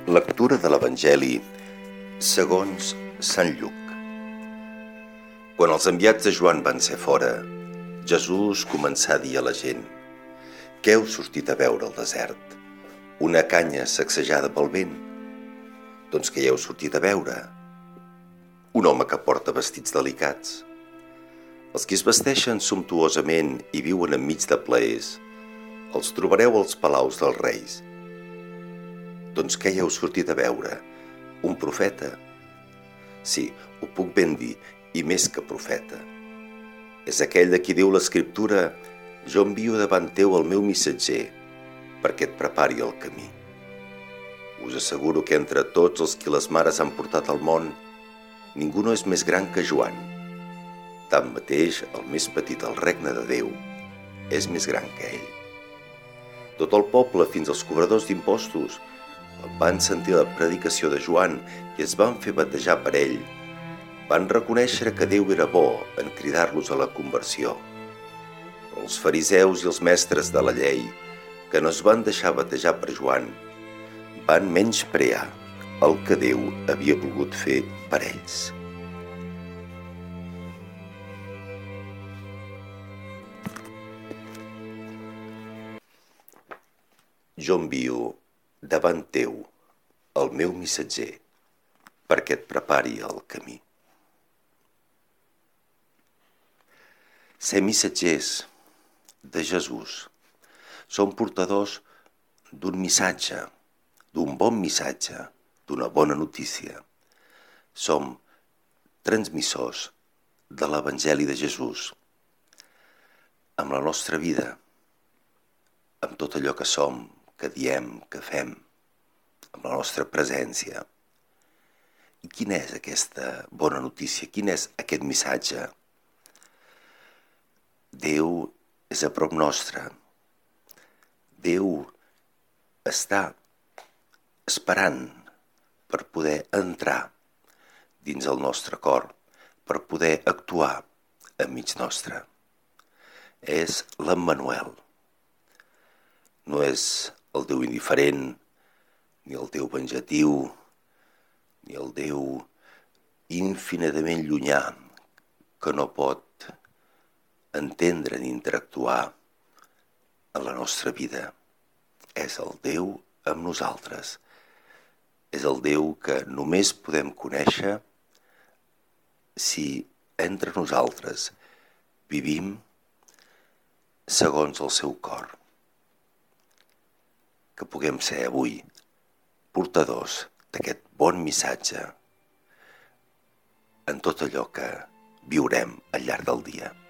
Lectura de l'Evangeli segons Sant Lluc. Quan els enviats de Joan van ser fora, Jesús començà a dir a la gent: «Què heu sortit a veure al desert? Una canya sacsejada pel vent? Doncs què hi heu sortit a veure? Un home que porta vestits delicats. Els qui es vesteixen sumptuosament i viuen enmig de plaers, els trobareu als palaus dels reis. Doncs què hi heu sortit a veure? Un profeta? Sí, ho puc ben dir, i més que profeta. És aquell de qui diu l'Escriptura: «Jo envio davant teu el meu missatger, perquè et prepari el camí». Us asseguro que entre tots els qui les mares han portat al món, ningú no és més gran que Joan. Tanmateix, el més petit al regne de Déu és més gran que ell. Tot el poble, fins als cobradors d'impostos, van sentir la predicació de Joan i es van fer batejar per ell. Van reconèixer que Déu era bo en cridar-los a la conversió. Però els fariseus i els mestres de la llei, que no es van deixar batejar per Joan, van menysprear el que Déu havia volgut fer per ells. Jo envio davant teu el meu missatger, perquè et prepari el camí. Ser missatgers de Jesús som portadors d'un missatge, d'un bon missatge, d'una bona notícia. Som transmissors de l'Evangeli de Jesús amb la nostra vida, amb tot allò que som, que diem, que fem, amb la nostra presència. I quina és aquesta bona notícia? Quin és aquest missatge? Déu és a prop nostre. Déu està esperant per poder entrar dins el nostre cor, per poder actuar enmig nostre. És l'Emmanuel. No és el Déu indiferent, ni el Déu venjatiu, ni el Déu infinitament llunyà, que no pot entendre ni interactuar en la nostra vida. És el Déu amb nosaltres. És el Déu que només podem conèixer si entre nosaltres vivim segons el seu cor. Que puguem ser avui portadors d'aquest bon missatge en tot allò que viurem al llarg del dia.